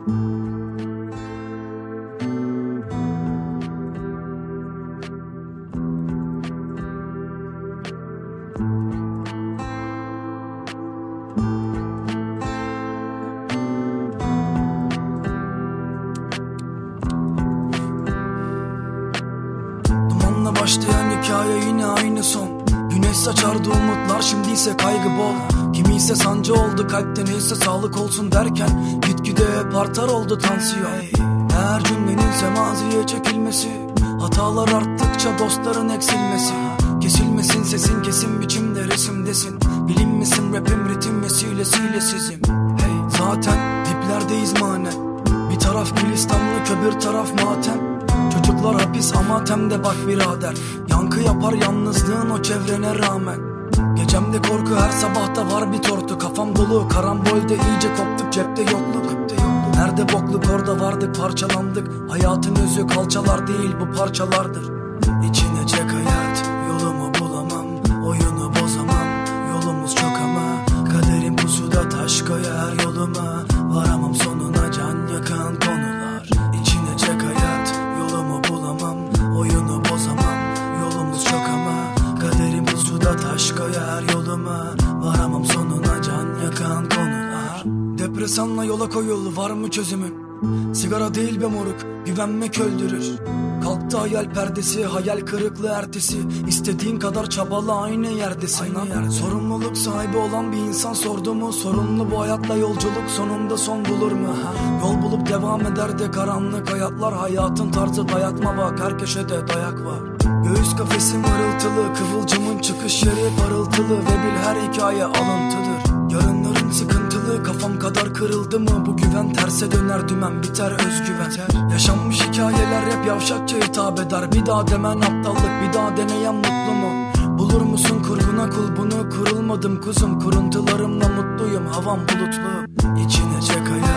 Başlayan hikaye yine aynı son. Güneş saçardı umutlar, şimdi ise kaygı bol. Kimi ise sancı oldu kalpte, neyse sağlık olsun derken gitgide hep artar oldu tansiyon. Her cümlenin semaziye çekilmesi, hatalar arttıkça dostların eksilmesi. Kesilmesin sesin, kesin biçimde resimdesin. Bilinmesin rapim ritim vesilesiyle sizim. Hey, zaten diplerdeyiz manen. Bir taraf gülistanlık, öbür taraf matem. Çocuklar hapis ama temde bak birader. Yankı yapar yalnızlığın o çevrene rağmen. Gecemde korku, her sabahta var bir tortu. Kafam dolu karambolde iyice koptuk, cepte yokluk. Nerede bokluk orada vardık, parçalandık. Hayatın özü kalçalar değil, bu parçalardır. İçine çek hayat, yolumu bulamam, oyunu bozamam. Yolumuz çok ama kaderim pusuda taş koyar yoluma. Varamam sonuna can yakan konular. İçine çek hayat, yolumu bulamam, oyunu bozamam. Yolumuz çok ama kaderim pusuda taş koyar yoluma. Varamam sonuna can yakan konular. Depresanla yola koyul, var mı çözümün? Sigara değil be moruk, güvenmek öldürür. Kalktı hayal perdesi, hayal kırıklığı ertesi. İstediğin kadar çabala, aynı yerdesin. Sorumluluk sahibi olan bir insan sordu mu? Sorunlu bu hayatla yolculuk sonunda son bulur mu? Yol bulup devam eder de karanlık hayatlar. Hayatın tarzı dayatma bak, her köşede dayak var. Göğüs kafesim hırıltılı, kıvılcımın çıkış yeri parıltılı. Ve bil her hikaye alıntıdır. Yarınların sıkıntılı, kafam kadar kırıldı mı? Bu güven terse döner, dümen biter özgüven. Yaşanmış hikayeler hep yavşakça hitap eder. Bir daha demen aptallık, bir daha deneyen mutlu mu? Bulur musun kurguna kul bunu? Kurulmadım kuzum, kuruntularımla mutluyum. Havam bulutlu, içine çek hayat.